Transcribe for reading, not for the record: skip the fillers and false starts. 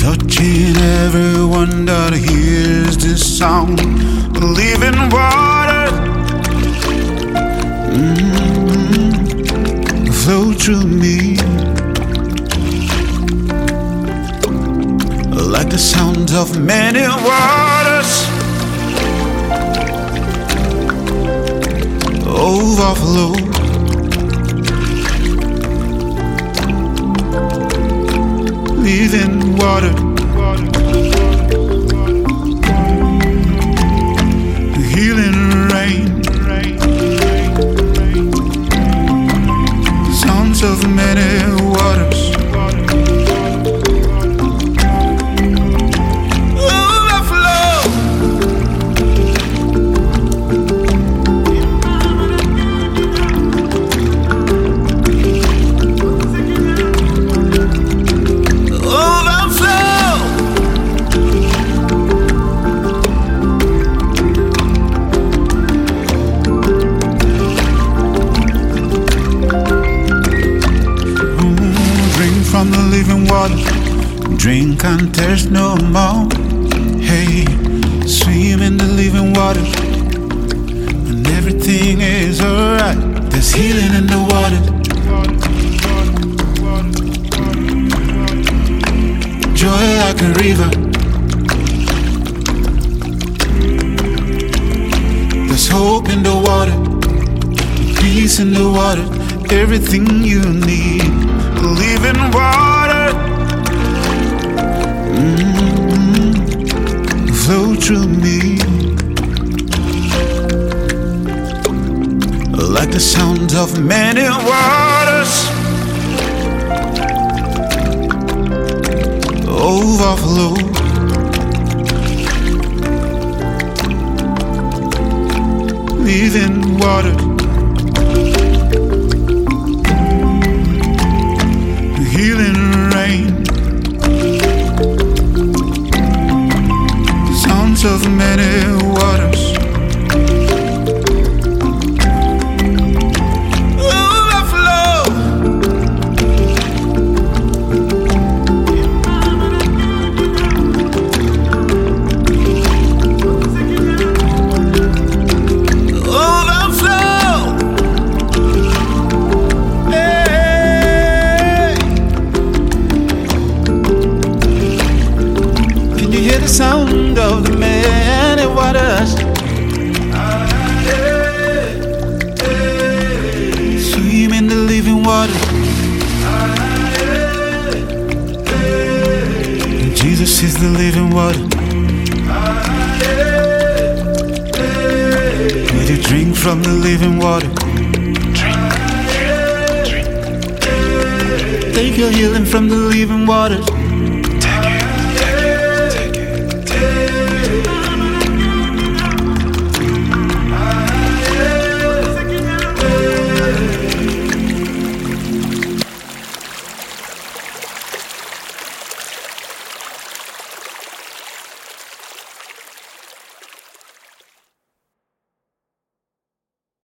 touching everyone that hears this sound. Living water, flow through me like the sound of many waters. Overflow, living water, healing rain, sounds of many waters. From the living water, drink and thirst no more. Hey, swim in the living water, and everything is alright. There's healing in the water, joy like a river. There's hope in the water, peace in the water, everything you need. Living water, flow through me like the sound of many waters. Overflow, living water, healing rain, sounds of many waters. Overflow, overflow. Hear the sound of the many waters. Swim in the living water. Jesus is the living water. Will you drink from the living water? Take your healing from the living water.